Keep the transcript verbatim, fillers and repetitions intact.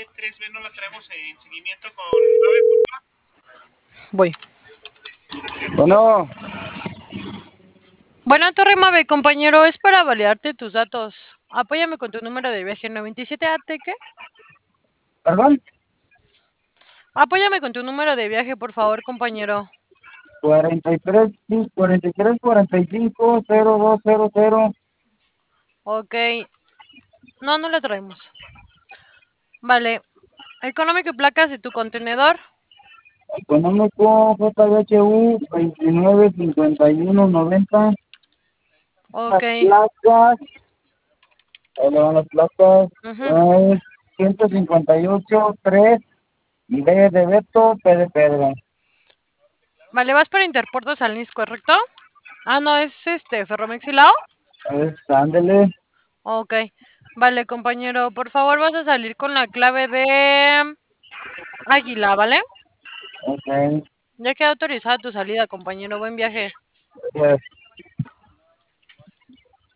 calle tres B no la traemos en seguimiento con... Voy. Bueno, Bueno, Torre Mave, compañero, es para validarte tus datos. Apóyame con tu número de viaje noventa y siete A T, ¿qué? perdón, Apóyame con tu número de viaje, por favor, compañero. cuarenta y tres, sí, cuarenta y tres, cuarenta y cinco, cero dos cero cero. Ok. No, no la traemos. Vale. Económico y placas de tu contenedor. Económico J H U veintinueve cincuenta y uno noventa. Ok. Las placas, ahí le van las placas, Ujú. eh, ciento cincuenta y ocho, tres, B de Beto, P de Pedro. Vale, vas para Interpuerto San Luis, ¿correcto? Ah, no, es este, Ferromex y Lao. Es, ándele, Ok. Vale, compañero, por favor vas a salir con la clave de Águila, ¿vale? ok, Ya queda autorizada tu salida, compañero. Buen viaje. pues.